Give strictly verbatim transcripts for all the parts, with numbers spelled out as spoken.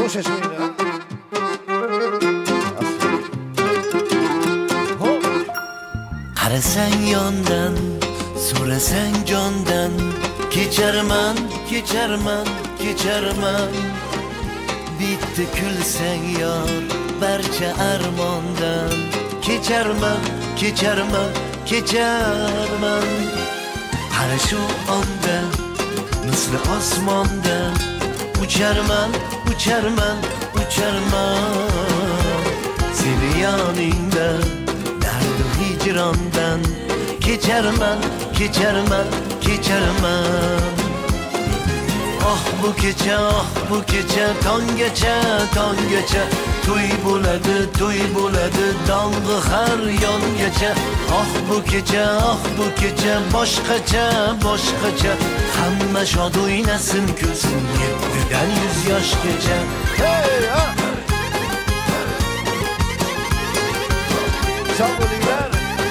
Qo'shashinglar. Qarasang yondan, so'rasang jondan, kecharman, kecharman, kecharman. Bitta kulsang yor, barcha armondan, kecharman, kecharman, kecharman. Qara shu onda, misli osmondan, ucharman, ucharman, ucharman. Seni yoningda dardu hijrondan, kecharman, kecharman, kecharman. Oh bu kecha, oh bu kecha, tonggacha, tonggacha, to'y bo'ladi, to'y bo'ladi, dong'i har yongacha. Oh bu kecha, oh bu kecha, boshqacha, boshqacha, hamma shod o'ynasin, kulsin yettidan yuz yoshgacha. Hey ha! Sog' bo'linglar.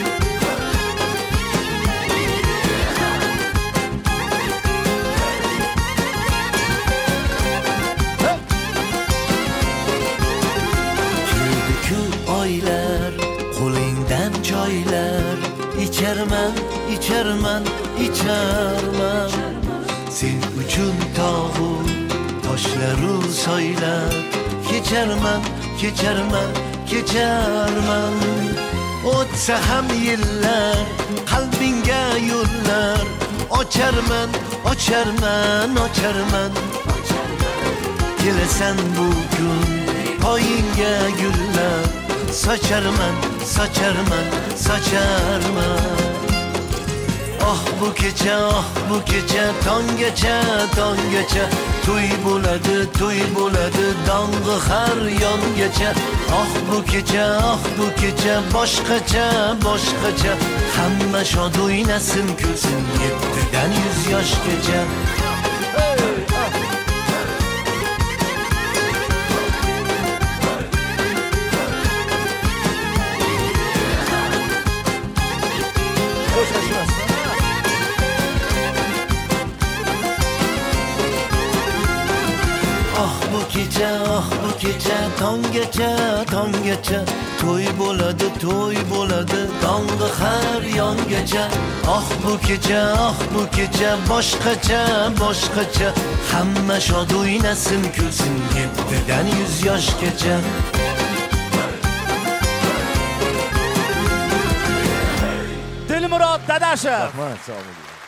Oylar, qo'lingdan joylar, icharman, icharman, icharman. Sen uchun tog'u, toshlaru soylar, kecharman, kecharman, kecharman. O'tsa ham yillar, qalbingga yo'llar, ocharman, ocharman, ocharman. Kelasan bugun poyingga gullar, socharman, socharman, socharman. Oh bu kecha, oh bu kecha, tonggacha, tonggacha, to'y bo'ladi, to'y bo'ladi, dong'i har yongacha. Oh bu kecha, oh bu kecha, boshqacha, boshqacha, hamma shod o'ynasin, kulsin yettidan yuz yoshgacha. Oh bu kecha, oh bu kecha, tonggacha, tonggacha, to'y bo'ladi, to'y bo'ladi, dong'i har yongacha. Oh bu kecha, oh bu kecha, boshqacha, boshqacha, hamma shod o'ynasin, kulsin yettidan yuz yoshgacha. Dilmurod Dadashev. Rahmat, sog' bo'ling.